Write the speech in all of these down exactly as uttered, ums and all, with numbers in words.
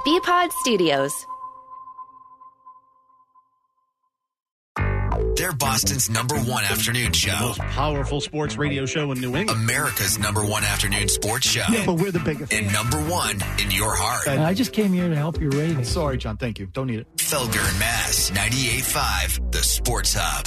B-Pod Studios. They're Boston's number one afternoon show. The most powerful sports radio show in New England. America's number one afternoon sports show. Yeah, but we're the biggest. And number one in your heart. And I just came here to help your ratings. Sorry, John. Thank you. Don't need it. Felger and Mass, ninety-eight point five, the Sports Hub.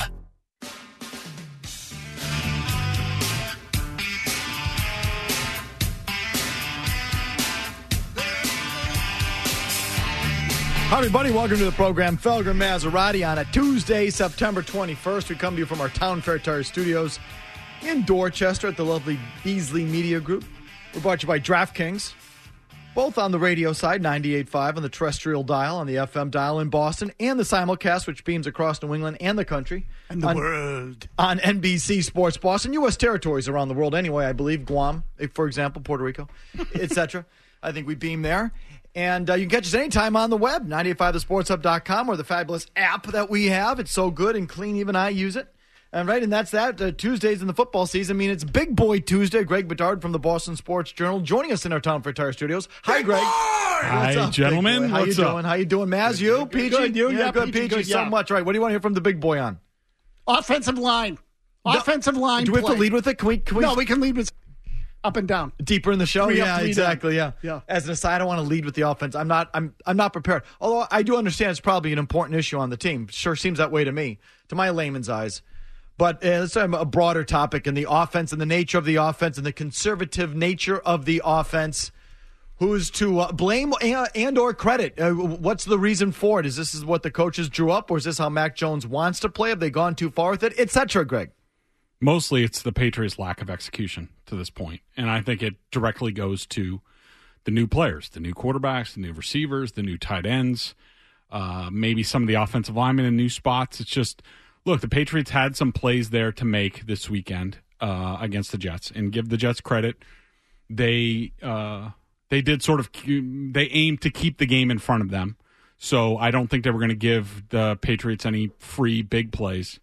Hi, everybody. Welcome to the program. Felger and Maserati on a Tuesday, September twenty-first. We come to you from our Town Fair Tire Studios in Dorchester at the lovely Beasley Media Group. We're brought to you by DraftKings, both on the radio side, ninety-eight point five on the terrestrial dial, on the F M dial in Boston, and the simulcast, which beams across New England and the country. And the on, world. On N B C Sports Boston. U S territories around the world anyway, I believe. Guam, for example, Puerto Rico, et cetera. I think we beam there. And uh, you can catch us anytime on the web, ninety-eight point five the sports hub dot com, or the fabulous app that we have. It's so good and clean, even I use it. And right, and that's that. Uh, Tuesdays in the football season. I mean, it's Big Boy Tuesday. Greg Bedard from the Boston Sports Journal joining us in our Town Fair Tire Studios. Hi, Greg. Hi, What's up, gentlemen. How What's you up? doing? How you doing, Maz? You, Peachy? Good, you? Yeah, Yeah, good, Peachy, Peachy. good, So yeah. much. Right. What do you want to hear from the Big Boy on? Offensive line. Offensive line Do we have play. to lead with it? Can we? Can we No, we can lead with up and down. deeper in the show? Three up, yeah, three exactly. down. Yeah. Yeah. As an aside, I want to lead with the offense. I'm not. I'm. I'm not prepared. Although I do understand it's probably an important issue on the team. Sure seems that way to me, to my layman's eyes. But uh, let's have a broader topic in the offense and the nature of the offense and the conservative nature of the offense. Who's to uh, blame and, and or credit? Uh, what's the reason for it? Is this is what the coaches drew up, or is this how Mac Jones wants to play? Have they gone too far with it, et cetera, Greg? Mostly it's the Patriots' lack of execution to this point. And I think it directly goes to the new players, the new quarterbacks, the new receivers, the new tight ends, uh, maybe some of the offensive linemen in new spots. It's just, look, the Patriots had some plays there to make this weekend uh, against the Jets. And give the Jets credit. They uh, they did sort of, they aimed to keep the game in front of them. So I don't think they were going to give the Patriots any free big plays.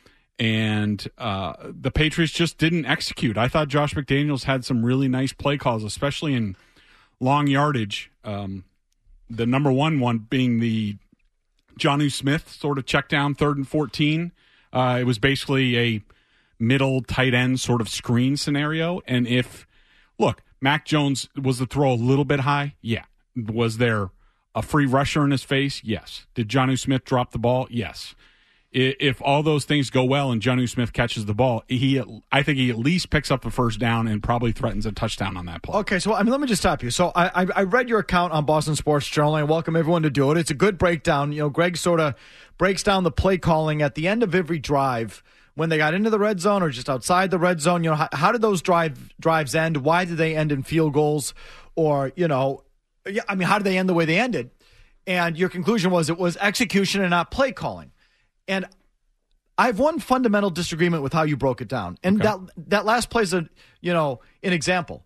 And uh, the Patriots just didn't execute. I thought Josh McDaniels had some really nice play calls, especially in long yardage. Um, the number one one being the Jonnu Smith sort of check down third and fourteen. Uh, it was basically a middle tight end sort of screen scenario. And if, look, Mac Jones, was the throw a little bit high? Yeah. Was there a free rusher in his face? Yes. Did Jonnu Smith drop the ball? Yes. If all those things go well and Jonnu Smith catches the ball, he I think he at least picks up the first down and probably threatens a touchdown on that play. Okay, so I mean, let me just stop you. So I, I I read your account on Boston Sports Journal, and I welcome everyone to do it. It's a good breakdown. You know, Greg sort of breaks down the play calling at the end of every drive when they got into the red zone or just outside the red zone. You know, how, how did those drive drives end? Why did they end in field goals? Or, you know, yeah, I mean, how did they end the way they ended? And your conclusion was it was execution and not play calling. And I have one fundamental disagreement with how you broke it down. And Okay. that that last play is a, you know, an example.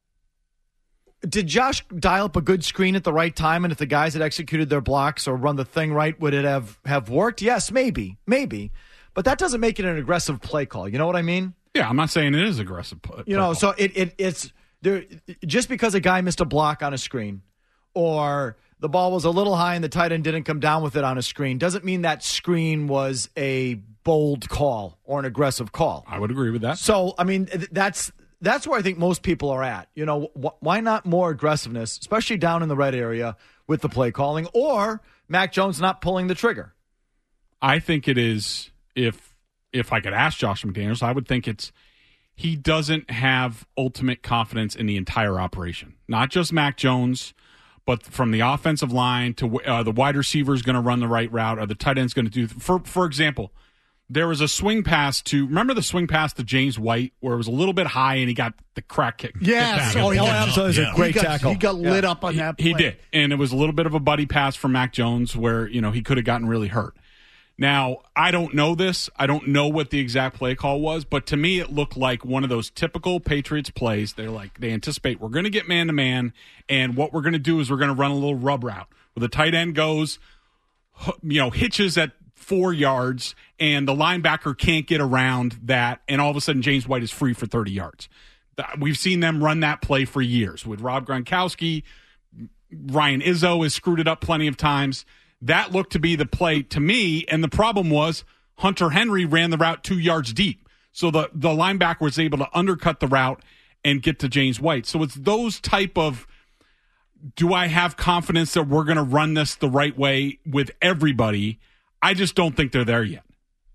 Did Josh dial up a good screen at the right time? And if the guys had executed their blocks or run the thing right, would it have, have worked? Yes, maybe, maybe. But that doesn't make it an aggressive play call. You know what I mean? Yeah, I'm not saying it is aggressive play. You know, play so it, it it's there. Just because a guy missed a block on a screen or the ball was a little high and the tight end didn't come down with it on a screen doesn't mean that screen was a bold call or an aggressive call. I would agree with that. So, I mean, that's that's where I think most people are at. You know, wh- why not more aggressiveness, especially down in the red area with the play calling, or Mac Jones not pulling the trigger? I think it is, if if I could ask Josh McDaniels, I would think it's he doesn't have ultimate confidence in the entire operation. Not just Mac Jones, but from the offensive line to uh, the wide receiver is going to run the right route, or the tight end's going to do. For for example, there was a swing pass to, remember the swing pass to James White where it was a little bit high and he got the crack kick? Yes. kicked back. Oh, yeah. absolutely. It was a great he got, tackle. He got lit up on He, that play. he did. And it was a little bit of a buddy pass from Mac Jones where, you know, he could have gotten really hurt. Now, I don't know this. I don't know what the exact play call was, but to me it looked like one of those typical Patriots plays. They're like, they anticipate we're going to get man-to-man, and what we're going to do is we're going to run a little rub route where the tight end goes, you know, hitches at four yards, and the linebacker can't get around that, and all of a sudden James White is free for thirty yards. We've seen them run that play for years with Rob Gronkowski. Ryan Izzo has screwed it up plenty of times. That looked to be the play to me, and the problem was Hunter Henry ran the route two yards deep. So the, the linebacker was able to undercut the route and get to James White. So it's those type of, do I have confidence that we're going to run this the right way with everybody? I just don't think they're there yet.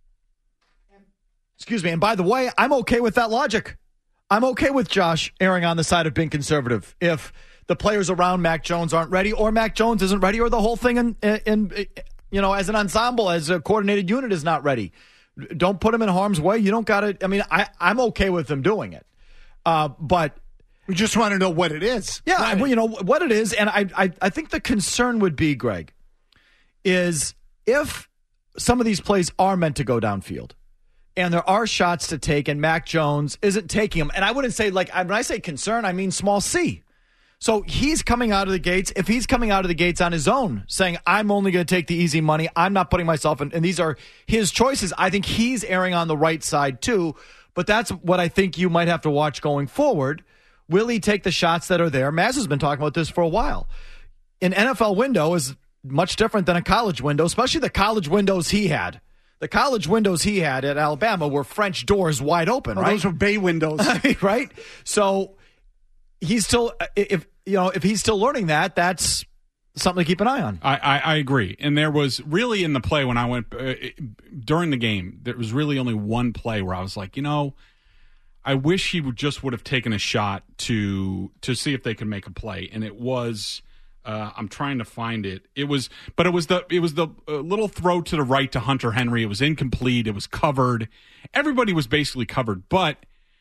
Excuse me. And by the way, I'm okay with that logic. I'm okay with Josh erring on the side of being conservative. If the players around Mac Jones aren't ready, or Mac Jones isn't ready, or the whole thing in, in you know, as an ensemble, as a coordinated unit is not ready. Don't put him in harm's way. You don't got to, I mean, I, I'm okay with them doing it. Uh, but we just want to know what it is. Yeah, right. well, you know, what it is. And I, I, I think the concern would be, Greg, is if some of these plays are meant to go downfield and there are shots to take and Mac Jones isn't taking them. And I wouldn't say, like, when I say concern, I mean small c. So he's coming out of the gates. If he's coming out of the gates on his own, saying, I'm only going to take the easy money, I'm not putting myself in, and these are his choices, I think he's erring on the right side too. But that's what I think you might have to watch going forward. Will he take the shots that are there? Maz has been talking about this for a while. An N F L window is much different than a college window, especially the college windows he had. The college windows he had at Alabama were French doors wide open, oh, right? Those were bay windows. Right? So he's still, if you know, if he's still learning that, that's something to keep an eye on. I, I, I agree. And there was really in the play when I went uh, during the game, there was really only one play where I was like, you know, I wish he would just would have taken a shot to to see if they could make a play. And it was, uh, I'm trying to find it. It was, but it was the it was the uh, little throw to the right to Hunter Henry. It was incomplete. It was covered. Everybody was basically covered, but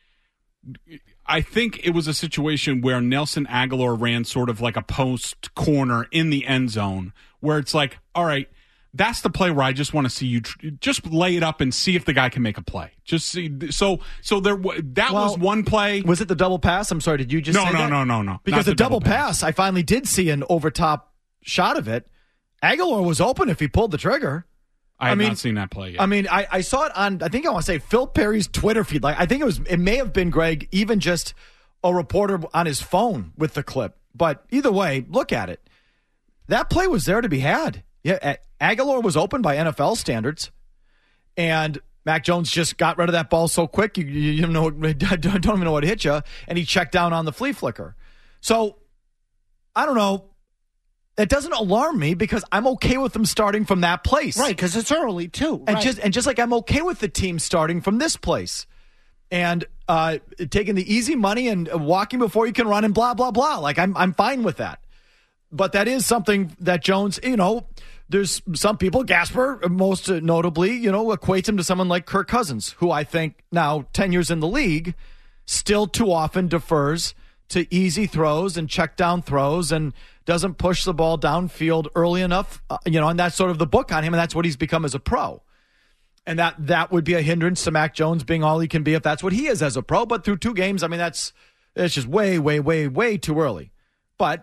I think it was a situation where Nelson Aguilar ran sort of like a post corner in the end zone where it's like, all right, that's the play where I just want to see you tr- just lay it up and see if the guy can make a play. Just see. So, so there that well, was one play. Was it the double pass? I'm sorry. Did you just no, say no, that? no, no, no. Because the, the double, double pass, pass, I finally did see an over top shot of it. Aguilar was open if he pulled the trigger. I have I mean, not seen that play yet. I mean, I, I saw it on, I think I want to say Phil Perry's Twitter feed. Like, I think it was, it may have been, Greg, even just a reporter on his phone with the clip. But either way, look at it. That play was there to be had. Yeah, Aguilar was open by N F L standards, and Mac Jones just got rid of that ball so quick, you, you don't, know, don't even know what hit you, and he checked down on the flea flicker. So, I don't know. That doesn't alarm me because I'm okay with them starting from that place. Right, because it's early, too. And right. just and just like I'm okay with the team starting from this place. And uh, taking the easy money and walking before you can run and blah, blah, blah. Like, I'm I'm fine with that. But that is something that Jones, you know, there's some people, Gasper, most notably, you know, equates him to someone like Kirk Cousins, who I think now, ten years in the league, still too often defers to easy throws and check down throws and doesn't push the ball downfield early enough, uh, you know, and that's sort of the book on him, and that's what he's become as a pro. And that that would be a hindrance to Mac Jones being all he can be if that's what he is as a pro. But through two games, I mean, that's it's just way, way, way, way too early. But,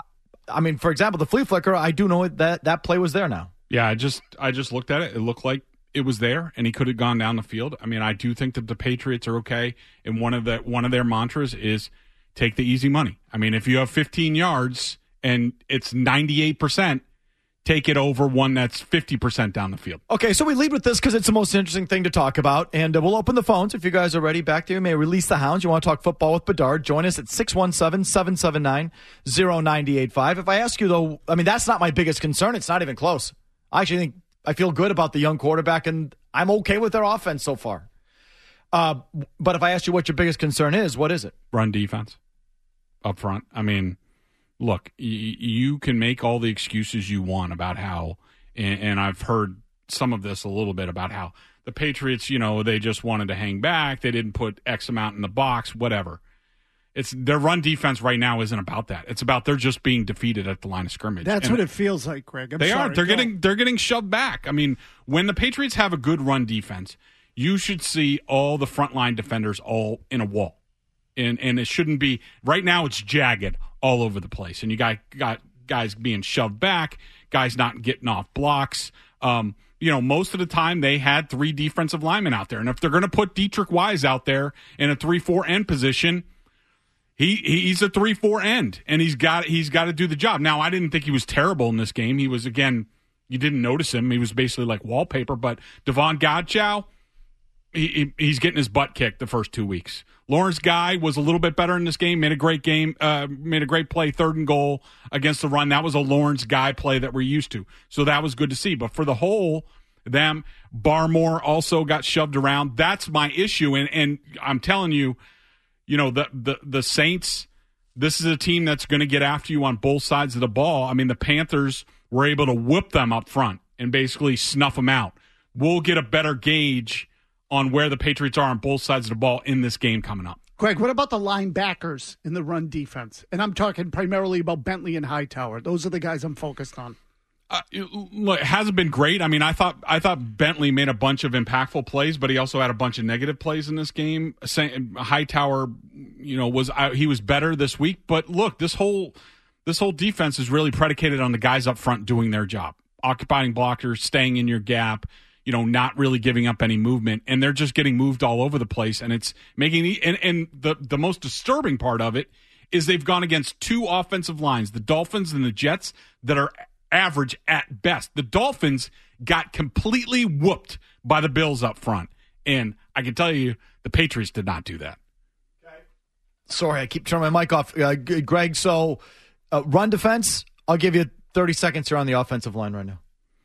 I mean, for example, the flea flicker, I do know that that play was there now. Yeah, I just I just looked at it. It looked like it was there, and he could have gone down the field. I mean, I do think that the Patriots are okay, and one of the one of their mantras is take the easy money. I mean, if you have fifteen yards and it's ninety-eight percent, take it over one that's fifty percent down the field. Okay, so we lead with this because it's the most interesting thing to talk about, and uh, we'll open the phones if you guys are ready. Back there, you may release the hounds. You want to talk football with Bedard, join us at six one seven, seven seven nine, zero nine eight five. If I ask you, though, I mean, that's not my biggest concern. It's not even close. I actually think I feel good about the young quarterback, and I'm okay with their offense so far. Uh, but if I ask you what your biggest concern is, what is it? Run defense up front. I mean, look, y- you can make all the excuses you want about how, and, and I've heard some of this a little bit about how the Patriots, you know, they just wanted to hang back. They didn't put X amount in the box, whatever. It's their run defense right now isn't about that. It's about they're just being defeated at the line of scrimmage. That's and what it feels like, Greg. I'm they sorry. are. They're Go. getting they're getting shoved back. I mean, when the Patriots have a good run defense, you should see all the frontline defenders all in a wall. And and it shouldn't be right now it's jagged all over the place. And you got got guys being shoved back, guys not getting off blocks. Um, you know, most of the time they had three defensive linemen out there. And if they're going to put Dietrich Wise out there in a three four end position, he he's a three four end, and he's got he's got to do the job. Now, I didn't think he was terrible in this game. He was, again, you didn't notice him. He was basically like wallpaper. But Devon Godchow, he, he he's getting his butt kicked the first two weeks. Lawrence Guy was a little bit better in this game. Made a great game. Uh, made a great play, third and goal against the run. That was a Lawrence Guy play that we're used to. So that was good to see. But for the whole, them Barmore also got shoved around. That's my issue. And and I'm telling you. You know, the, the the Saints, this is a team that's going to get after you on both sides of the ball. I mean, the Panthers were able to whip them up front and basically snuff them out. We'll get a better gauge on where the Patriots are on both sides of the ball in this game coming up. Greg, what about the linebackers in the run defense? And I'm talking primarily about Bentley and Hightower. Those are the guys I'm focused on. Uh, it, look, it hasn't been great. I mean, I thought I thought Bentley made a bunch of impactful plays, but he also had a bunch of negative plays in this game. Hightower, you know, was he was better this week. But look, this whole this whole defense is really predicated on the guys up front doing their job, occupying blockers, staying in your gap, you know, not really giving up any movement, and they're just getting moved all over the place, and it's making the and, and the the most disturbing part of it is they've gone against two offensive lines, the Dolphins and the Jets, that are average at best. The Dolphins got completely whooped by the Bills up front. And I can tell you, the Patriots did not do that. Okay. Sorry, I keep turning my mic off. Uh, Greg, so uh, run defense, I'll give you thirty seconds here on the offensive line right now.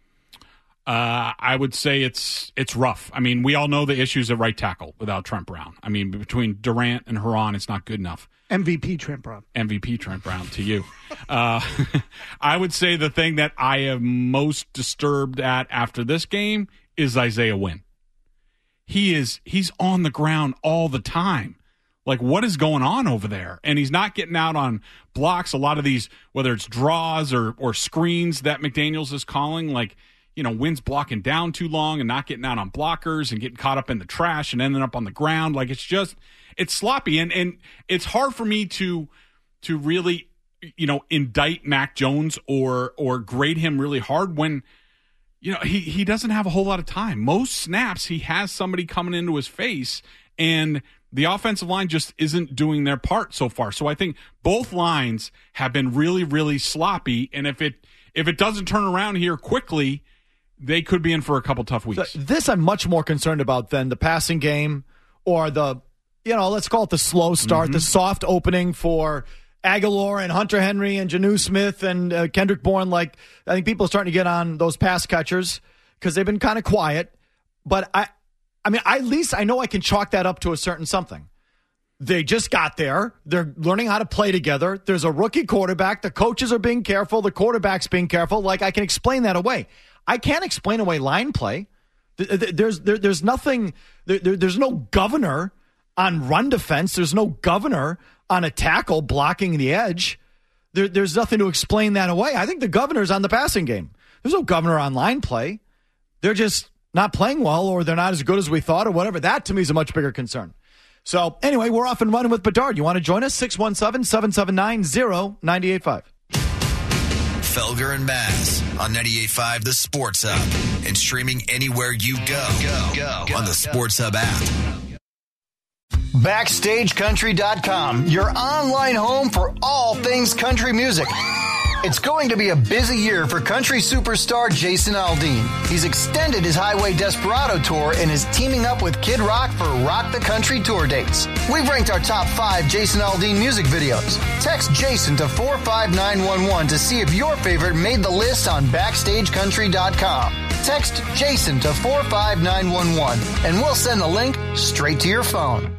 Uh, I would say it's it's rough. I mean, we all know the issues at right tackle without Trent Brown. I mean, between Durant and Huron, it's not good enough. M V P Trent Brown. M V P Trent Brown to you. uh, I would say the thing that I am most disturbed at after this game is Isaiah Wynn. He is he's on the ground all the time. Like, what is going on over there? And he's not getting out on blocks. A lot of these, whether it's draws or or screens that McDaniels is calling, like, you know, Wynn's blocking down too long and not getting out on blockers and getting caught up in the trash and ending up on the ground. Like, it's just, it's sloppy. And, and it's hard for me to, to really, you know, indict Mac Jones or, or grade him really hard when, you know, he, he doesn't have a whole lot of time. Most snaps, he has somebody coming into his face, and the offensive line just isn't doing their part so far. So I think both lines have been really, really sloppy. And if it, if it doesn't turn around here quickly, they could be in for a couple tough weeks. So this I'm much more concerned about than the passing game or the, you know, let's call it the slow start, mm-hmm. the soft opening for Aguilar and Hunter Henry and Janu Smith and uh, Kendrick Bourne. Like, I think people are starting to get on those pass catchers because they've been kind of quiet. But I, I mean, I, at least I know I can chalk that up to a certain something. They just got there. They're learning how to play together. There's a rookie quarterback. The coaches are being careful. The quarterback's being careful. Like, I can explain that away. I can't explain away line play. There's there, there's nothing. There, there's no governor on run defense. There's no governor on a tackle blocking the edge. There, there's nothing to explain that away. I think the governor's on the passing game. There's no governor on line play. They're just not playing well, or they're not as good as we thought, or whatever. That to me is a much bigger concern. So anyway, we're off and running with Bedard. You want to join us? six one seven, seven seven nine, zero nine eight five. Felger and Maz on ninety-eight point five The Sports Hub and streaming anywhere you go, go, go, go on the Sports Hub app. Backstage Country dot com, your online home for all things country music. It's going to be a busy year for country superstar Jason Aldean. He's extended his Highway Desperado tour and is teaming up with Kid Rock for Rock the Country tour dates. We've ranked our top five Jason Aldean music videos. Text Jason to four five nine one one to see if your favorite made the list on Backstage Country dot com. Text Jason to four five nine one one and we'll send the link straight to your phone.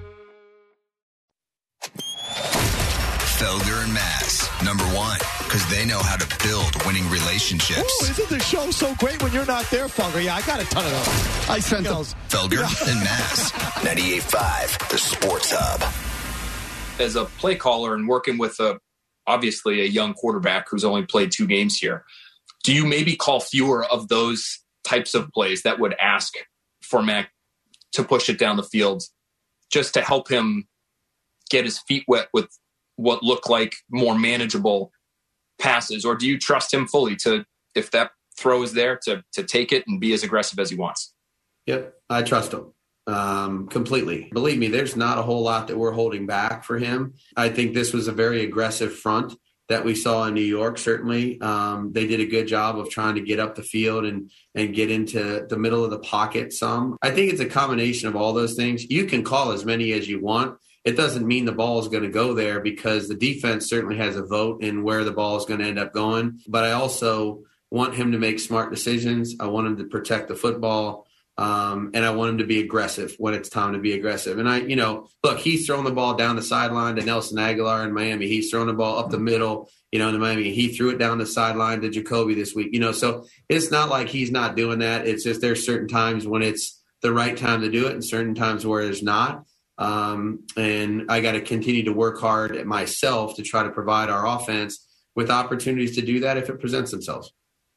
Felger and Maz, number one, because they know how to build winning relationships. Ooh, isn't the show so great when you're not there, Felger? Yeah, I got a ton of those. I sent those. Felger yeah. and Maz, ninety-eight point five The Sports Hub. As a play caller and working with a obviously a young quarterback who's only played two games here, do you maybe call fewer of those types of plays that would ask for Mac to push it down the field just to help him get his feet wet with what look like more manageable passes? Or do you trust him fully to, if that throw is there, to to take it and be as aggressive as he wants? Yep, I trust him. um, completely. Believe me, there's not a whole lot that we're holding back for him. I think this was a very aggressive front that we saw in New York. Certainly, um, they did a good job of trying to get up the field and and get into the middle of the pocket some. I think it's a combination of all those things. You can call as many as you want. It doesn't mean the ball is going to go there, because the defense certainly has a vote in where the ball is going to end up going. But I also want him to make smart decisions. I want him to protect the football. Um, and I want him to be aggressive when it's time to be aggressive. And I, you know, look, he's throwing the ball down the sideline to Nelson Aguilar in Miami. He's throwing the ball up the middle, you know, in Miami. He threw it down the sideline to Jacoby this week, you know, so it's not like he's not doing that. It's just there's certain times when it's the right time to do it and certain times where there's not. Um, and I got to continue to work hard at myself to try to provide our offense with opportunities to do that if it presents themselves.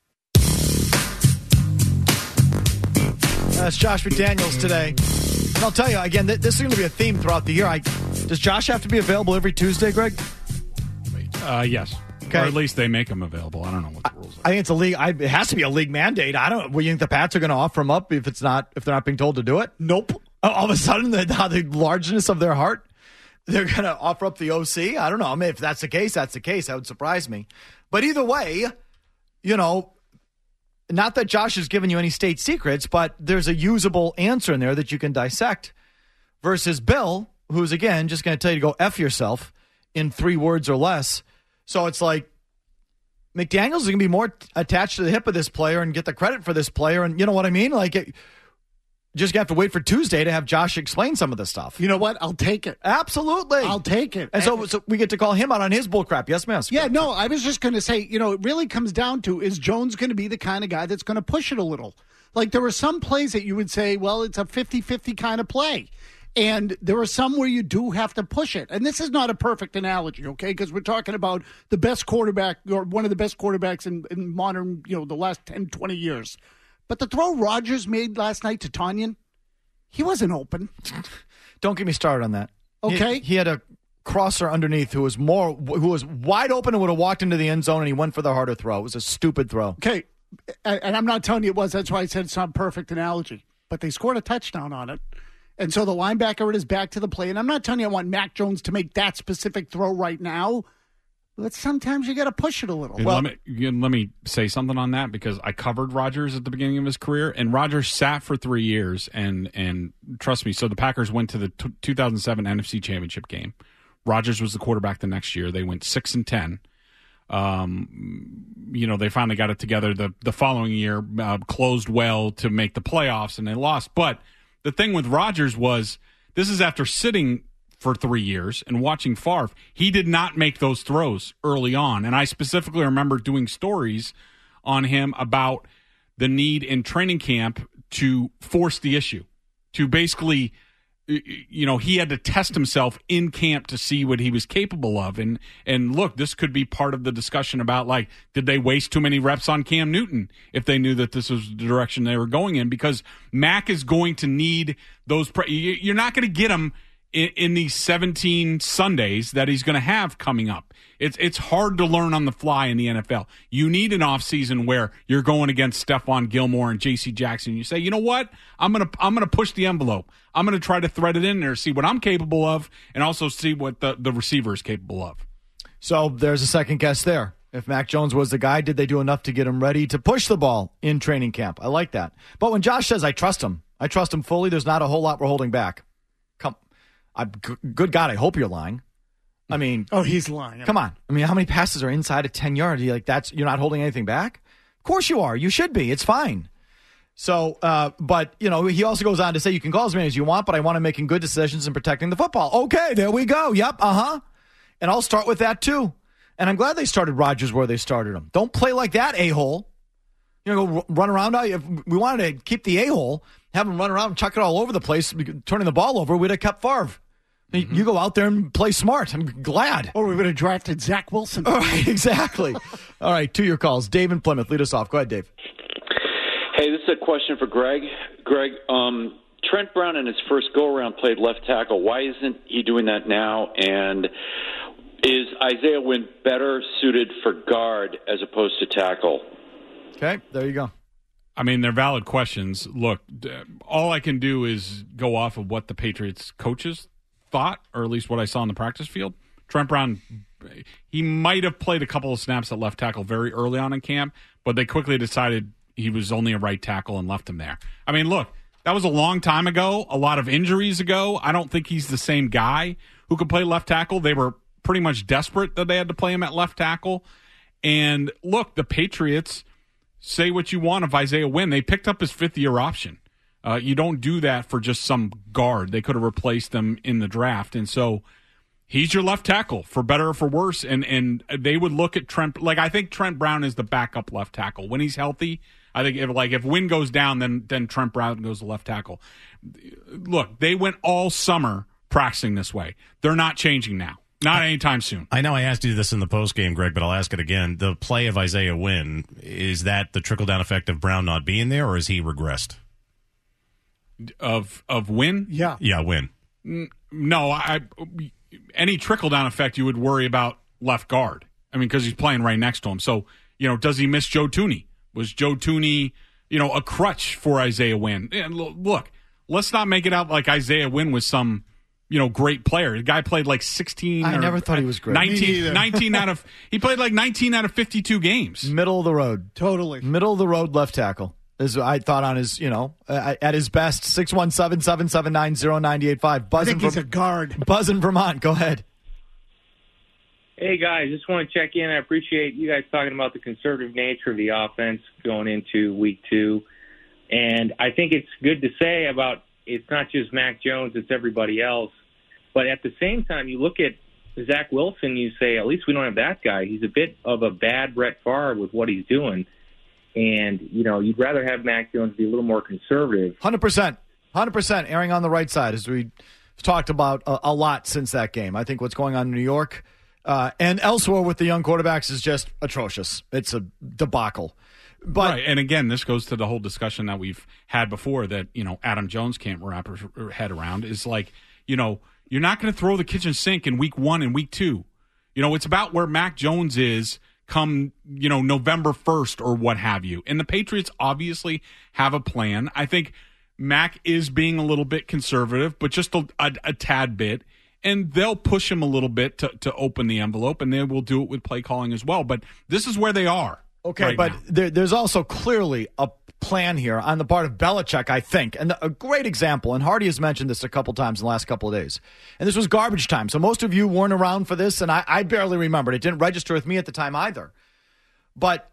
That's Josh McDaniels today. And I'll tell you, again, th- this is going to be a theme throughout the year. I, does Josh have to be available every Tuesday, Greg? Uh, yes. Okay. Or at least they make him available. I don't know what the rules are. I think it's a league. I, it has to be a league mandate. I don't. Well, you think the Pats are going to offer him up if it's not if they're not being told to do it? Nope. All of a sudden, the, the largeness of their heart, they're going to offer up the O C. I don't know. I mean, if that's the case, that's the case. That would surprise me. But either way, you know, not that Josh has given you any state secrets, but there's a usable answer in there that you can dissect. Versus Bill, who's again just going to tell you to go F yourself in three words or less. So it's like McDaniels is going to be more t- attached to the hip of this player and get the credit for this player. And you know what I mean? Like, it, just have to wait for Tuesday to have Josh explain some of this stuff. You know what? I'll take it. Absolutely. I'll take it. And so, so we get to call him out on his bullcrap. Yes, ma'am. Yeah, no, I was just going to say, you know, it really comes down to, is Jones going to be the kind of guy that's going to push it a little? Like, there were some plays that you would say, well, it's a fifty-fifty kind of play. And there are some where you do have to push it. And this is not a perfect analogy, okay? Because we're talking about the best quarterback, or one of the best quarterbacks in, in modern, you know, the last ten, twenty years. But the throw Rodgers made last night to Tonyan, he wasn't open. Don't get me started on that. Okay. He, he had a crosser underneath who was more, who was wide open and would have walked into the end zone, and he went for the harder throw. It was a stupid throw. Okay. And I'm not telling you it was. That's why I said it's not a perfect analogy. But they scored a touchdown on it. And so the linebacker is back to the play. And I'm not telling you I want Mac Jones to make that specific throw right now. But sometimes you got to push it a little. Well, let me, let me say something on that, because I covered Rodgers at the beginning of his career, and Rodgers sat for three years. And, and trust me, so the Packers went to the t- two thousand seven N F C Championship game. Rodgers was the quarterback the next year. They went six and ten. Um, you know, they finally got it together the, the following year, uh, closed well to make the playoffs, and they lost. But the thing with Rodgers was, this is after sitting for three years and watching Favre. He did not make those throws early on. And I specifically remember doing stories on him about the need in training camp to force the issue, to basically, you know, he had to test himself in camp to see what he was capable of. And, and look, this could be part of the discussion about, like, did they waste too many reps on Cam Newton if they knew that this was the direction they were going in? Because Mac is going to need those. Pre- you're not going to get him in, in these seventeen Sundays that he's going to have coming up. It's it's hard to learn on the fly in the N F L. You need an offseason where you're going against Stephon Gilmore and J C Jackson. You say, you know what? I'm gonna I'm gonna push the envelope. I'm gonna try to thread it in there, see what I'm capable of, and also see what the, the receiver is capable of. So there's a second guess there. If Mac Jones was the guy, did they do enough to get him ready to push the ball in training camp? I like that. But when Josh says, I trust him, I trust him fully, there's not a whole lot we're holding back. Come, I, good God, I hope you're lying. I mean, oh, he's lying. Come on. I mean, how many passes are inside of ten yards? You're like, that's, you're not holding anything back? Of course you are. You should be. It's fine. So, uh, but, you know, he also goes on to say, you can call as many as you want, but I want him making good decisions and protecting the football. Okay, there we go. Yep, uh-huh. And I'll start with that, too. And I'm glad they started Rodgers where they started him. Don't play like that, a-hole. You know, go run around. If we wanted to keep the a-hole, have him run around, chuck it all over the place, turning the ball over, we'd have kept Favre. Mm-hmm. You go out there and play smart. I'm glad. Or we would have drafted Zach Wilson. All right, exactly. All right, to your calls. Dave in Plymouth, lead us off. Go ahead, Dave. Hey, this is a question for Greg. Greg, um, Trent Brown in his first go-around played left tackle. Why isn't he doing that now? And is Isaiah Wynn better suited for guard as opposed to tackle? Okay, there you go. I mean, they're valid questions. Look, all I can do is go off of what the Patriots coaches thought, or at least what I saw in the practice field. Trent Brown, he might have played a couple of snaps at left tackle very early on in camp, but they quickly decided he was only a right tackle and left him there. I mean, look, that was a long time ago, a lot of injuries ago. I don't think he's the same guy who could play left tackle. They were pretty much desperate that they had to play him at left tackle. And look, the Patriots, say what you want of Isaiah Wynn. They picked up his fifth-year option. Uh, you don't do that for just some guard. They could have replaced him in the draft. And so he's your left tackle, for better or for worse. And and they would look at Trent. Like, I think Trent Brown is the backup left tackle. When he's healthy, I think if, like, if Wynn goes down, then, then Trent Brown goes to left tackle. Look, they went all summer practicing this way. They're not changing now. Not anytime soon. I know I asked you this in the postgame, Greg, but I'll ask it again. The play of Isaiah Wynn, is that the trickle-down effect of Brown not being there, or is he regressed? Of of Wynn? Yeah. Yeah, Wynn. No, I any trickle-down effect you would worry about left guard. I mean, because he's playing right next to him. So, you know, does he miss Joe Thuney? Was Joe Thuney, you know, a crutch for Isaiah Wynn? And look, let's not make it out like Isaiah Wynn was some, you know, great player. The guy played like sixteen. I or never thought he was great. nineteen, nineteen out of he played like nineteen out of fifty-two games. Middle of the road. Totally. Middle of the road left tackle. Is I thought on his, you know, uh, at his best. six one seven, seven seven nine, zero nine eight five. I think he's a guard. Buzz in Vermont. Go ahead. Hey, guys, just want to check in. I appreciate you guys talking about the conservative nature of the offense going into week two. And I think it's good to say about it's not just Mac Jones, it's everybody else. But at the same time, you look at Zach Wilson, you say, at least we don't have that guy. He's a bit of a bad Brett Favre with what he's doing. And, you know, you'd rather have Mac Jones be a little more conservative. one hundred percent. one hundred percent erring on the right side, as we've talked about a, a lot since that game. I think what's going on in New York uh, and elsewhere with the young quarterbacks is just atrocious. It's a debacle. But, right, and again, this goes to the whole discussion that we've had before that, you know, Adam Jones can't wrap her head around is like, you know, you're not going to throw the kitchen sink in week one and week two. You know, it's about where Mac Jones is come, you know, November first or what have you. And the Patriots obviously have a plan. I think Mac is being a little bit conservative, but just a, a, a tad bit. And they'll push him a little bit to, to open the envelope, and they will do it with play calling as well. But this is where they are. Okay, right but there, there's also clearly a plan here on the part of Belichick, I think. And a great example, and Hardy has mentioned this a couple times in the last couple of days. And this was garbage time, so most of you weren't around for this, and I, I barely remembered. It didn't register with me at the time either. But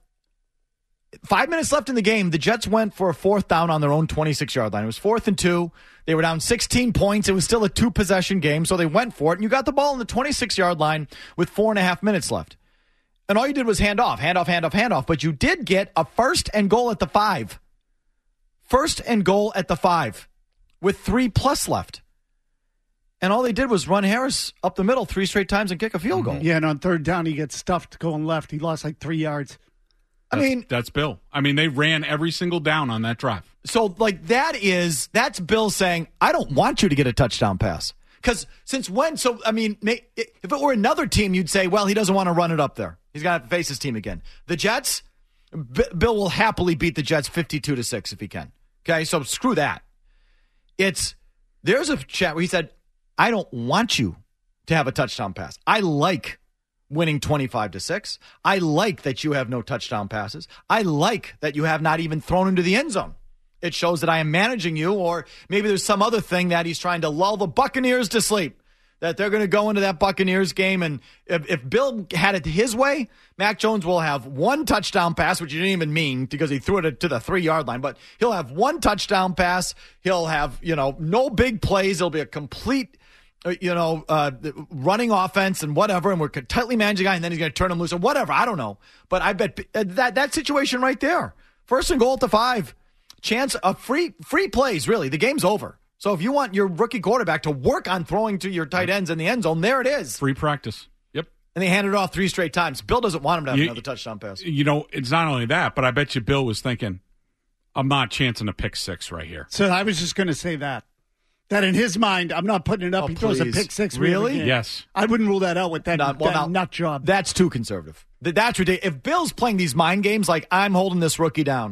five minutes left in the game, the Jets went for a fourth down on their own twenty-six-yard line. It was fourth and two. They were down sixteen points. It was still a two-possession game, so they went for it. And you got the ball on the twenty-six-yard line with four and a half minutes left. And all you did was hand off, hand off, hand off, hand off. But you did get a first and goal at the five. First and goal at the five with three plus left. And all they did was run Harris up the middle three straight times and kick a field goal. Yeah, and on third down, he gets stuffed going left. He lost like three yards. I that's, mean, that's Bill. I mean, they ran every single down on that drive. So, like, that is, that's Bill saying, I don't want you to get a touchdown pass. Because since when? So, I mean, may, if it were another team, you'd say, well, he doesn't want to run it up there. He's going to face his team again. The Jets, B- Bill will happily beat the Jets fifty-two to six if he can. Okay, so screw that. It's, there's a chat where he said, I don't want you to have a touchdown pass. I like winning twenty-five to six. I like that you have no touchdown passes. I like that you have not even thrown into the end zone. It shows that I am managing you, or maybe there's some other thing that he's trying to lull the Buccaneers to sleep. That they're going to go into that Buccaneers game, and if, if Bill had it his way, Mac Jones will have one touchdown pass, which he didn't even mean because he threw it to the three-yard line, but he'll have one touchdown pass. He'll have, you know, no big plays. It'll be a complete, you know, uh, running offense and whatever, and we're tightly managing guy, and then he's going to turn him loose or whatever. I don't know. But I bet that that situation right there, first and goal at the five, chance of free free plays, really. The game's over. So if you want your rookie quarterback to work on throwing to your tight ends in the end zone, there it is. Free practice. Yep. And they handed it off three straight times. Bill doesn't want him to have you, another touchdown pass. You know, it's not only that, but I bet you Bill was thinking, I'm not chancing a pick six right here. So I was just going to say that. That in his mind, I'm not putting it up. Oh, he throws a please. pick six. Really? Yes. I wouldn't rule that out with that, Not, well, that now, nut job. That's too conservative. That's ridiculous. If Bill's playing these mind games like I'm holding this rookie down,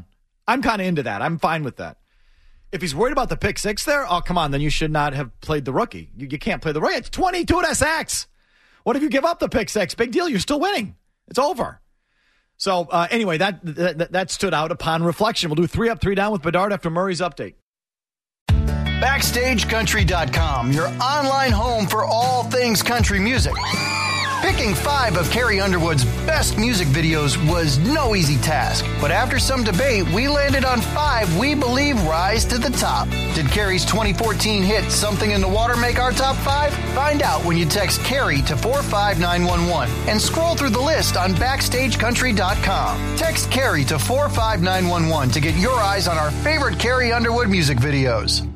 I'm kind of into that. I'm fine with that. If he's worried about the pick six there, oh, come on, then you should not have played the rookie. You, you can't play the rookie. It's twenty-two and a sacks. What if you give up the pick six? Big deal. You're still winning. It's over. So, uh, anyway, that, that that stood out upon reflection. We'll do three up, three down with Bedard after Murray's update. Backstage Country dot com, your online home for all things country music. Picking five of Carrie Underwood's best music videos was no easy task, but after some debate, we landed on five we believe rise to the top. Did Carrie's twenty fourteen hit Something in the Water make our top five? Find out when you text Carrie to four five nine one one and scroll through the list on Backstage Country dot com. Text Carrie to four five nine one one to get your eyes on our favorite Carrie Underwood music videos.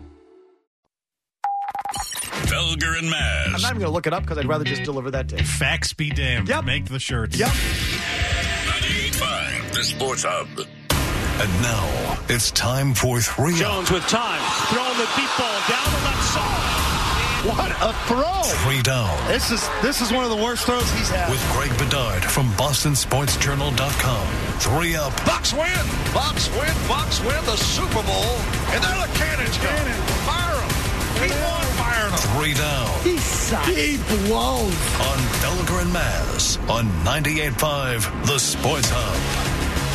Felger and Maz. I'm not even going to look it up because I'd rather just deliver that to you. Facts be damned. Yep. Make the shirts. Yep. ninety-eight point five, the Sports Hub. And now it's time for three. Jones with time. Throwing the deep ball down the left side. What a throw. Three down. This is this is one of the worst throws he's had. With Greg Bedard from Boston Sports Journal dot com. Three up. Bucks win. Bucks win. Bucks win the Super Bowl. And there the cannons go. Cannon. Fire them. Keep on firing them. Three down. He sucks. He blows. On Felger and Maz on ninety-eight point five, the Sports Hub.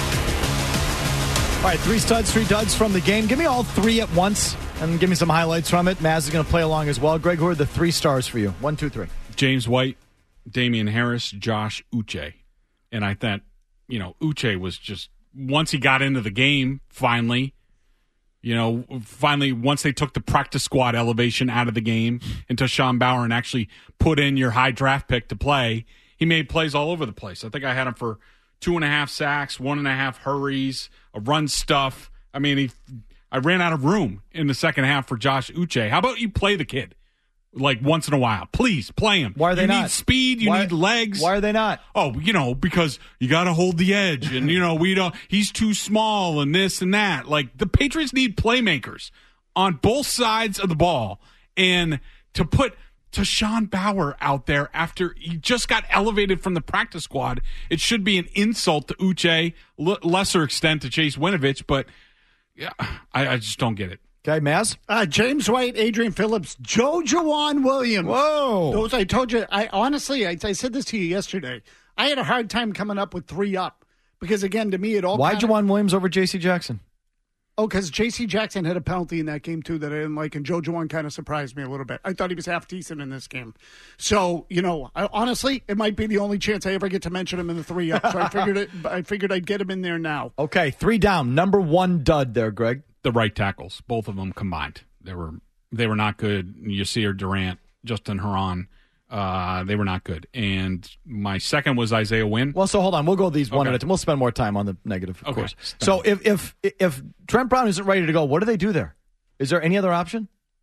All right, three studs, three duds from the game. Give me all three at once and give me some highlights from it. Maz is going to play along as well. Greg, who are the three stars for you? One, two, three. James White, Damian Harris, Josh Uche. And I thought, you know, Uche was just, once he got into the game, finally, you know, finally, once they took the practice squad elevation out of the game into Sean Bauer and actually put in your high draft pick to play, he made plays all over the place. I think I had him for two and a half sacks, one and a half hurries, a run stuff. I mean, he, I ran out of room in the second half for Josh Uche. How about you play the kid? Like once in a while. Please play him. Why are they you not? You need speed. You why, need legs. Why are they not? Oh, you know, because you got to hold the edge. And, you know, we don't, he's too small and this and that. Like, the Patriots need playmakers on both sides of the ball. And to put to Sean Bauer out there after he just got elevated from the practice squad, it should be an insult to Uche, l- lesser extent to Chase Winovich. But, yeah, I, I just don't get it. Okay, Maz? Uh, James White, Adrian Phillips, Joe Juwan Williams. Whoa. Those I told you, I honestly, I, I said this to you yesterday. I had a hard time coming up with three up because, again, to me, it all Why kinda, Juwan Williams over J C Jackson? Oh, because J C Jackson had a penalty in that game, too, that I didn't like, and Joe Juwan kind of surprised me a little bit. I thought he was half decent in this game. So, you know, I, honestly, it might be the only chance I ever get to mention him in the three up. So I figured it. I figured I'd get him in there now. Okay, three down. Number one dud there, Greg. The right tackles, both of them combined. They were they were not good. Yasir Durant, Justin Herron, uh, they were not good. And my second was Isaiah Wynn. Well, so hold on. We'll go these one Okay. at a time. We'll spend more time on the negative, of Okay. course. So if, if if Trent Brown isn't ready to go, what do they do there? Is there any other option?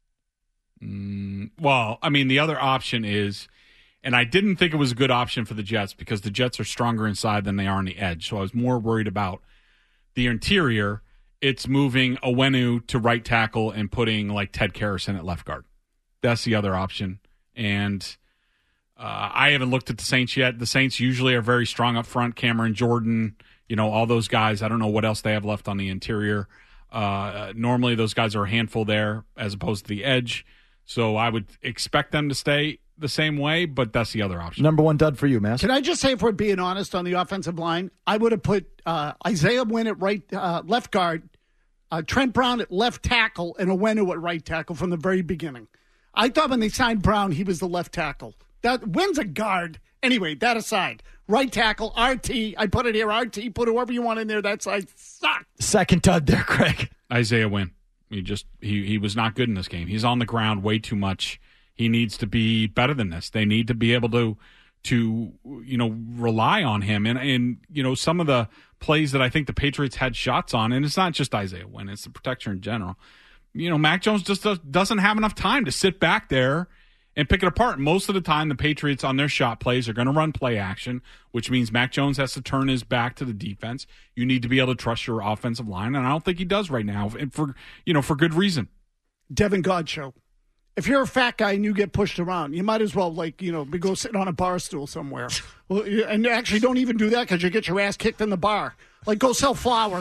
Mm, well, I mean, the other option is, and I didn't think it was a good option for the Jets because the Jets are stronger inside than they are on the edge. So I was more worried about the interior. It's moving Owenu to right tackle and putting like Ted Karras at left guard. That's the other option. And uh, I haven't looked at the Saints yet. The Saints usually are very strong up front. Cameron Jordan, you know, all those guys. I don't know what else they have left on the interior. Uh, normally those guys are a handful there as opposed to the edge. So I would expect them to stay the same way, but that's the other option. Number one dud for you, Mass. Can I just say, if we're being honest on the offensive line, I would have put uh, Isaiah Wynn at right uh, left guard, uh, Trent Brown at left tackle, and Owenu at right tackle from the very beginning. I thought when they signed Brown, he was the left tackle. That Wynn's a guard. Anyway, that aside, right tackle, R T. I put it here, R T. Put whoever you want in there. That side sucked. Second dud there, Craig. Isaiah Wynn. He just he he was not good in this game. He's on the ground way too much. He needs to be better than this. They need to be able to to you know rely on him. And and you know some of the plays that I think the Patriots had shots on, and it's not just Isaiah Wynn, it's the protection in general. You know, Mac Jones just does, doesn't have enough time to sit back there and pick it apart. Most of the time, the Patriots on their shot plays are going to run play action, which means Mac Jones has to turn his back to the defense. You need to be able to trust your offensive line, and I don't think he does right now, and for you know for good reason. Devin Godchaux. If you're a fat guy and you get pushed around, you might as well, like, you know, go sit on a bar stool somewhere. Well, and actually don't even do that because you get your ass kicked in the bar. Like, go sell flowers.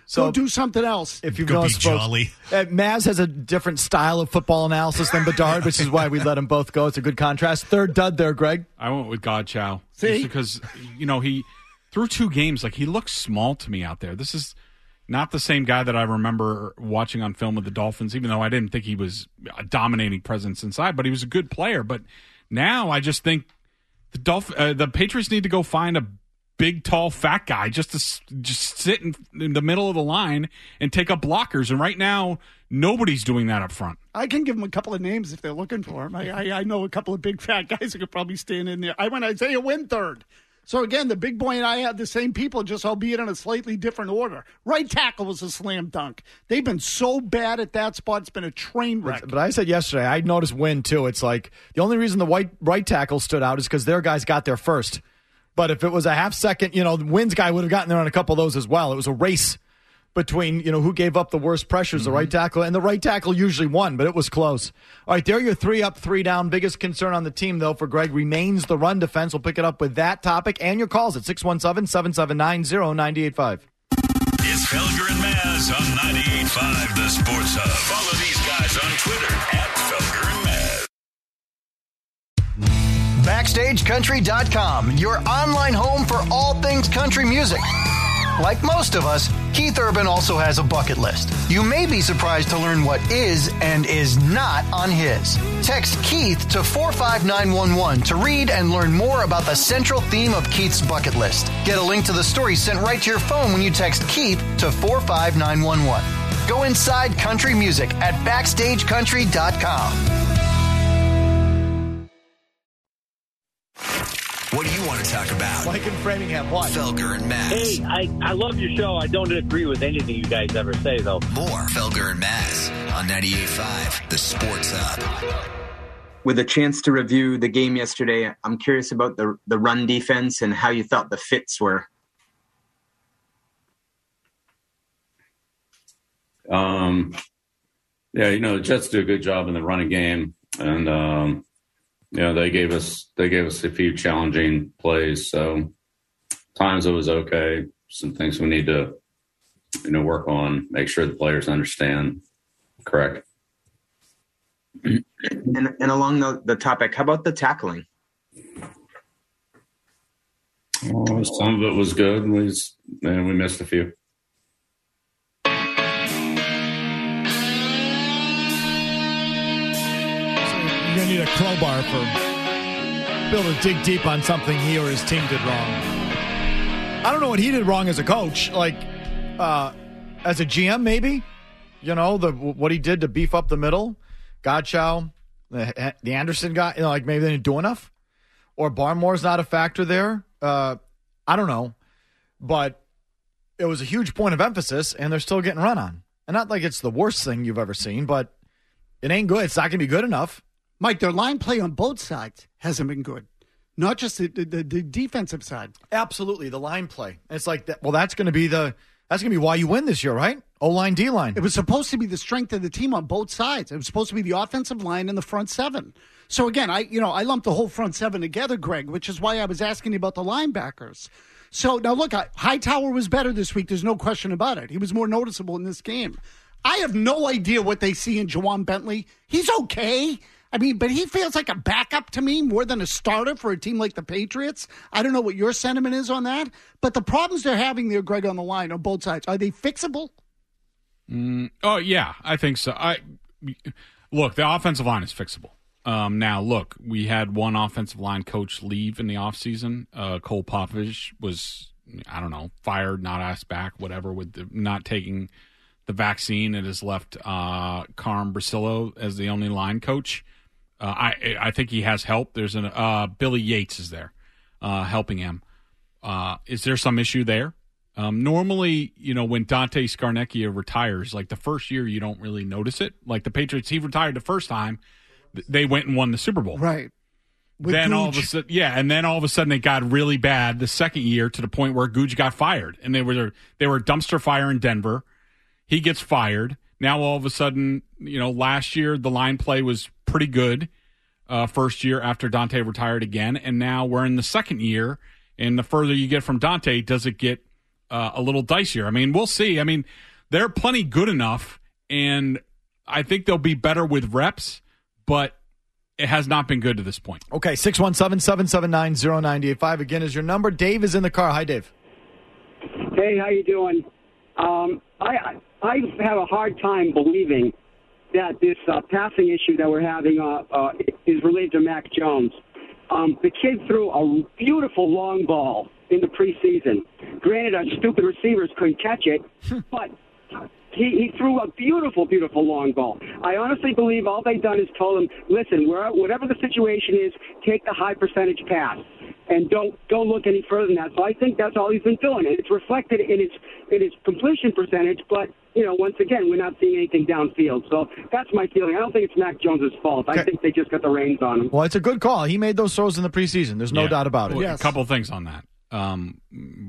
So, Go do something else. If you've Go be noticed, folks, jolly. Uh, Maz has a different style of football analysis than Bedard, which is why we let them both go. It's a good contrast. Third dud there, Greg. I went with God Chow. See? Just because, you know, he, through two games, like, he looks small to me out there. This is not the same guy that I remember watching on film with the Dolphins, even though I didn't think he was a dominating presence inside, but he was a good player. But now I just think the Dolph- uh, the Patriots need to go find a big, tall, fat guy just to s- just sit in, in the middle of the line and take up blockers. And right now, nobody's doing that up front. I can give them a couple of names if they're looking for them. I, I, I know a couple of big, fat guys who could probably stand in there. I went Isaiah Wynn third. So, again, the big boy and I had the same people, just albeit in a slightly different order. Right tackle was a slam dunk. They've been so bad at that spot. It's been a train wreck. But I said yesterday, I noticed Wynn, too. It's like the only reason the white right tackle stood out is because their guys got there first. But if it was a half second, you know, Wynn's guy would have gotten there on a couple of those as well. It was a race between, you know, who gave up the worst pressures, mm-hmm. the right tackle, and the right tackle usually won, but it was close. All right, there are your three up, three down. Biggest concern on the team, though, for Greg remains the run defense. We'll pick it up with that topic and your calls at six one seven, seven seven nine, zero nine eight five. It's Felger and Maz on ninety-eight point five The Sports Hub. Follow these guys on Twitter at Felger and Maz. Backstage Country dot com, your online home for all things country music. Like most of us, Keith Urban also has a bucket list. You may be surprised to learn what is and is not on his. Text Keith to four five nine one one to read and learn more about the central theme of Keith's bucket list. Get a link to the story sent right to your phone when you text Keith to four five nine one one. Go inside country music at Backstage Country dot com. What do you want to talk about? Mike in Framingham, what? Felger and Maz. Hey, I, I love your show. I don't agree with anything you guys ever say, though. More Felger and Maz on ninety-eight point five The Sports Hub. With a chance to review the game yesterday, I'm curious about the the run defense and how you thought the fits were. Um, yeah, you know, the Jets do a good job in the running game, and um, you know, they gave us they gave us a few challenging plays. So times it was okay. Some things we need to, you know, work on, make sure the players understand. Correct. And, and along the, the topic, how about the tackling? Oh, some of it was good. We just, man, we missed a few. You're going to need a crowbar for Bill to dig deep on something he or his team did wrong. I don't know what he did wrong as a coach. Like, uh, as a G M, maybe? You know, the what he did to beef up the middle. Godchow, the, the Anderson guy, you know, like maybe they didn't do enough. Or Barmore's not a factor there. Uh, I don't know. But it was a huge point of emphasis, and they're still getting run on. And not like it's the worst thing you've ever seen, but it ain't good. It's not going to be good enough. Mike, their line play on both sides hasn't been good. Not just the, the, the defensive side. Absolutely, the line play. It's like, that, well, that's going to be the that's going to be why you win this year, right? O-line, D-line. It was supposed to be the strength of the team on both sides. It was supposed to be the offensive line and the front seven. So, again, I you know I lumped the whole front seven together, Greg, which is why I was asking you about the linebackers. So, now look, Hightower was better this week. There's no question about it. He was more noticeable in this game. I have no idea what they see in Jawan Bentley. He's okay. I mean, but he feels like a backup to me more than a starter for a team like the Patriots. I don't know what your sentiment is on that. But the problems they're having there, Greg, on the line on both sides, are they fixable? Mm, oh, yeah, I think so. I Look, the offensive line is fixable. Um, now, look, we had one offensive line coach leave in the offseason. Uh, Cole Popovich was, I don't know, fired, not asked back, whatever, with the, not taking the vaccine. It has left uh, Carm Brasillo as the only line coach. Uh, I I think he has help. There's an uh, Billy Yates is there uh, helping him. Uh, is there some issue there? Um, normally, you know, when Dante Scarnecchia retires, like the first year, you don't really notice it. Like the Patriots, he retired the first time, they went and won the Super Bowl. Right. With then Gooch. all of a sudden, yeah, and then all of a sudden it got really bad the second year to the point where Gooch got fired, and they were they were a dumpster fire in Denver. He gets fired. Now all of a sudden, you know, last year the line play was pretty good. Uh, first year after Dante retired again, and now we're in the second year. And the further you get from Dante, does it get uh, a little dicier. I mean, we'll see. I mean, they're plenty good enough, and I think they'll be better with reps, but it has not been good to this point. Okay, six one seven, seven seven nine, zero nine eight five again is your number. Dave is in the car. Hi, Dave. Hey, how you doing? Um, I I have a hard time believing that this uh, passing issue that we're having uh, uh, is related to Mac Jones. Um, the kid threw a beautiful long ball in the preseason. Granted, our stupid receivers couldn't catch it, but he, he threw a beautiful, beautiful long ball. I honestly believe all they've done is told him, listen, where, whatever the situation is, take the high percentage pass. And don't don't look any further than that. So I think that's all he's been doing. And it's reflected in his in his completion percentage. But you know, once again, we're not seeing anything downfield. So that's my feeling. I don't think it's Mac Jones' fault. Okay. I think they just got the reins on him. Well, it's a good call. He made those throws in the preseason. There's no Yeah. doubt about it. Well, Yes. A couple of things on that. Um,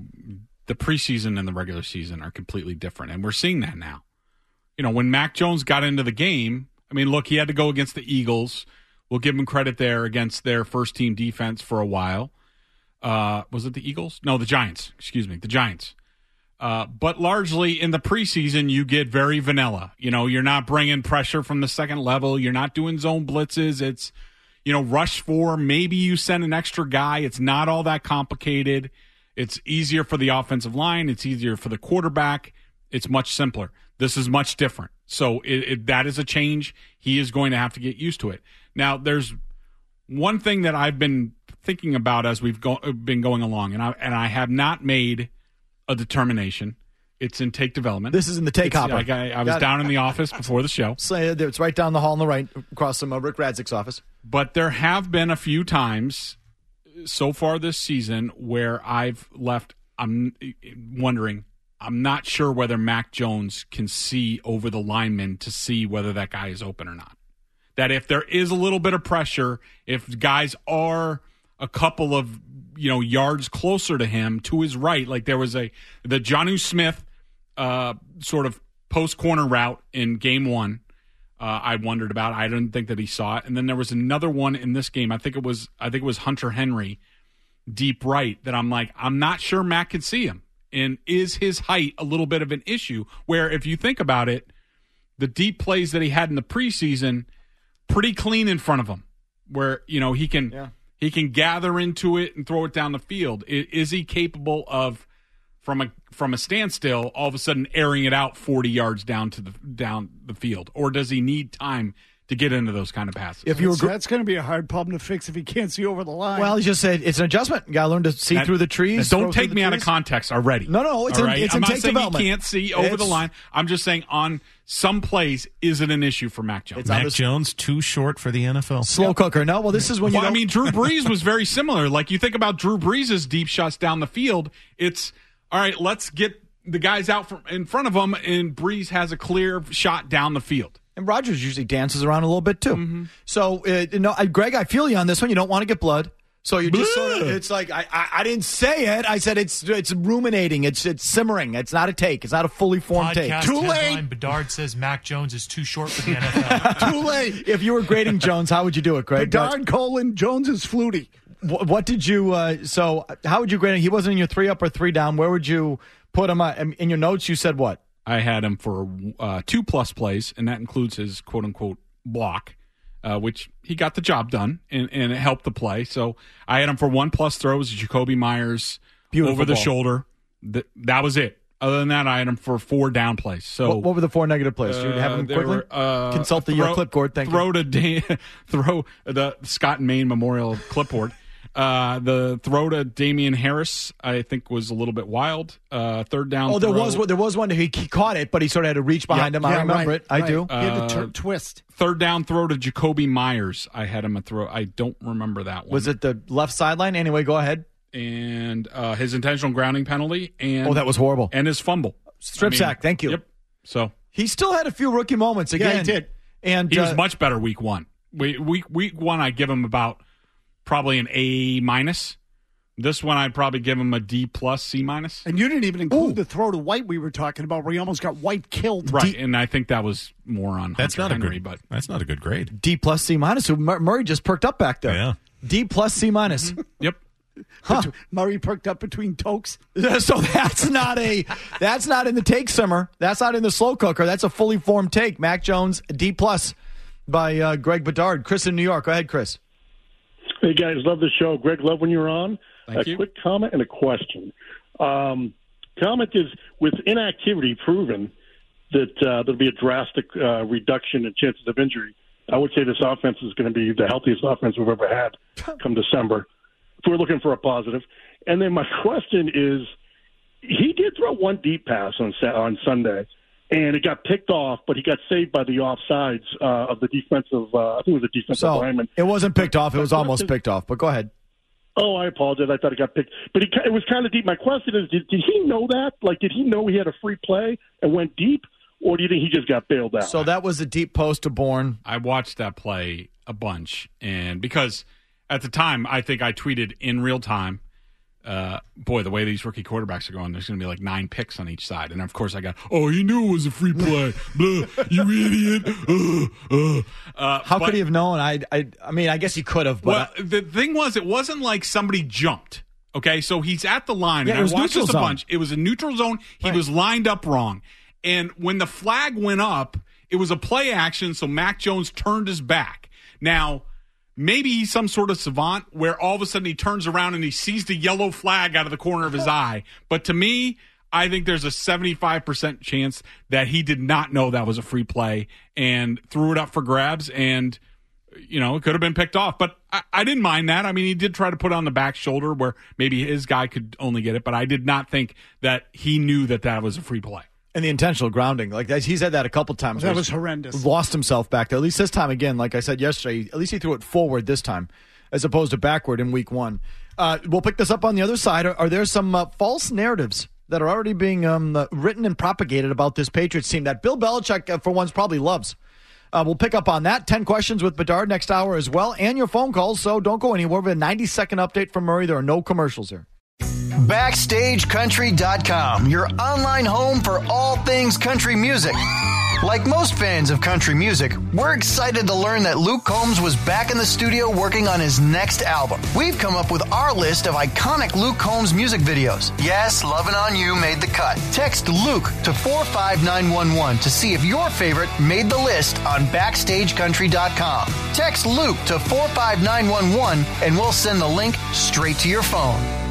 the preseason and the regular season are completely different, and we're seeing that now. You know, when Mac Jones got into the game, I mean, look, he had to go against the Eagles. We'll give him credit there against their first-team defense for a while. Uh, was it the Eagles? No, the Giants. Excuse me, the Giants. Uh, but largely in the preseason, you get very vanilla. You know, you're not bringing pressure from the second level. You're not doing zone blitzes. It's, you know, rush four. Maybe you send an extra guy. It's not all that complicated. It's easier for the offensive line. It's easier for the quarterback. It's much simpler. This is much different. So it, it, that is a change. He is going to have to get used to it. Now, there's one thing that I've been thinking about as we've go, been going along, and I and I have not made a determination. It's in take development. This is in the take It's- hopper. I, I, I was Got it. down in the office before the show. So it's right down the hall on the right, across from uh, Rick Radzik's office. But there have been a few times so far this season where I've left, I'm wondering, I'm not sure whether Mac Jones can see over the lineman to see whether that guy is open or not. That if there is a little bit of pressure, if guys are a couple of, you know, yards closer to him to his right, like there was a the Jonnu Smith uh, sort of post corner route in game one. Uh, I wondered about. I didn't think that he saw it, and then there was another one in this game. I think it was I think it was Hunter Henry, deep right. That I'm like I'm not sure Mac can see him, and is his height a little bit of an issue? Where if you think about it, the deep plays that he had in the preseason, pretty clean in front of him, where you know he can. Yeah. He can gather into it and throw it down the field. Is, is he capable of, from a from a standstill, all of a sudden airing it out forty yards down to the down the field, or does he need time to get into those kind of passes? If you were, that's going to be a hard problem to fix if he can't see over the line. Well, he just said it's an adjustment. You got to learn to see That- through the trees. Don't throw take through me the out of trees. context already. No, no, it's All in- right? it's I'm in not take saying development. he can't see over It's- the line. I'm just saying on some plays, is it an issue for Mac Jones? Mac Jones too short for the N F L. Slow cooker. No, well, this is when you. Well, I don't- mean, Drew Brees was very similar. Like you think about Drew Brees' deep shots down the field. It's all right. Let's get the guys out from in front of him, and Brees has a clear shot down the field. And Rodgers usually dances around a little bit too. Mm-hmm. So, uh, you know, I, Greg, I feel you on this one. You don't want to get blood. So you're just Blah. sort of, it's like, I, I, I didn't say it. I said it's it's ruminating. It's it's simmering. It's not a take. It's not a fully formed take. Podcast Too late. headline, Bedard says Mac Jones is too short for the N F L. Too late. If you were grading Jones, how would you do it, Greg? Bedard, Colin, Jones is flutie. What, what did you, uh, so how would you grade him? He wasn't in your three up or three down. Where would you put him? Uh, in your notes, you said what? I had him for uh, two plus plays, and that includes his quote unquote block, uh, which he got the job done and, and it helped the play. So I had him for one plus throws, Jacoby Myers Beautiful over the ball. shoulder. Th- that was it. Other than that, I had him for four down plays. So What, what were the four negative plays? Do you have uh, them there quickly? were, uh, Consult the throw, your clipboard. Thank throw you. to da- throw the Scott and Maine Memorial clipboard. Uh, the throw to Damian Harris, I think, was a little bit wild. Uh, third down. Oh, there throw. was there was one. He, he caught it, but he sort of had to reach behind Yeah, him. I yeah, remember right, it. I right. do. He had to Uh, t- twist. Third down throw to Jacoby Myers. I had him a throw. I don't remember that one. Was it the left sideline? Anyway, go ahead. And uh, his intentional grounding penalty. And Oh, that was horrible. And his fumble. Strip I mean, sack. Thank you. Yep. So He still had a few rookie moments again. Yeah, he did. And he was uh, much better week one. Week week week one, I give him about probably an A minus. This one, I'd probably give him a D plus, C minus. And you didn't even include the throw to White we were talking about, where he almost got White killed. Right, and I think that was more on That's Hunter not Henry, a good. but That's not a good grade. D plus, C minus. So Mur- Murray just perked up back there. Yeah. D plus, C minus. Yep. Huh. Murray perked up between tokes. So that's not a that's not in the take simmer. That's not in the slow cooker. That's a fully formed take. Mac Jones, D plus by uh, Greg Bedard. Chris in New York. Go ahead, Chris. Hey, guys. Love the show. Greg, love when you're on. Thank a you. quick comment and a question. Um, comment is, with inactivity proven that uh, there'll be a drastic uh, reduction in chances of injury, I would say this offense is going to be the healthiest offense we've ever had come December. If we're looking for a positive. And then my question is, he did throw one deep pass on on Sunday, and it got picked off, but he got saved by the offsides uh, of the defensive, uh, I think it was a defensive So lineman. it wasn't picked off. It was My almost question- picked off. But go ahead. Oh, I apologize. I thought it got picked. But it, it was kind of deep. My question is, did, did he know that? Like, did he know he had a free play and went deep, or do you think he just got bailed out? So that was a deep post to Bourne. I watched that play a bunch, and because at the time, I think I tweeted in real time, uh, boy, the way these rookie quarterbacks are going, there's going to be like nine picks on each side. And, of course, I got, oh, he knew it was a free play. Blah, you idiot. Uh, uh. Uh, How but- could he have known? I, I, I mean, I guess he could have. But Well, the thing was, it wasn't like somebody jumped. Okay, so he's at the line, Yeah, and it was I watched neutral this a zone. bunch. It was a neutral zone. He Right. was lined up wrong. And when the flag went up, it was a play action, so Mac Jones turned his back. Now, maybe he's some sort of savant where all of a sudden he turns around and he sees the yellow flag out of the corner of his eye. But to me, I think there's a seventy-five percent chance that he did not know that was a free play and threw it up for grabs, and, you know, it could have been picked off. But I, I didn't mind that. I mean, he did try to put it on the back shoulder where maybe his guy could only get it, but I did not think that he knew that that was a free play. and the intentional grounding, like that, he's had that a couple times. That where was he's horrendous. Lost himself back there. At least this time, again, like I said yesterday, at least he threw it forward this time, as opposed to backward in week one. Uh, we'll pick this up on the other side. Are, are there some uh, false narratives that are already being um, uh, written and propagated about this Patriots team that Bill Belichick, uh, for once, probably loves? Uh, we'll pick up on that. ten questions with Bedard next hour as well, and your phone calls, so don't go anywhere. We have a ninety-second update from Murray. There are no commercials here. Backstage Country dot com, your online home for all things country music. Like most fans of country music, we're excited to learn that Luke Combs was back in the studio working on his next album. We've come up with our list of iconic Luke Combs music videos. Yes, Lovin' On You made the cut. Text Luke to four five nine one one to see if your favorite made the list on Backstage Country dot com. Text Luke to four five nine one one and we'll send the link straight to your phone.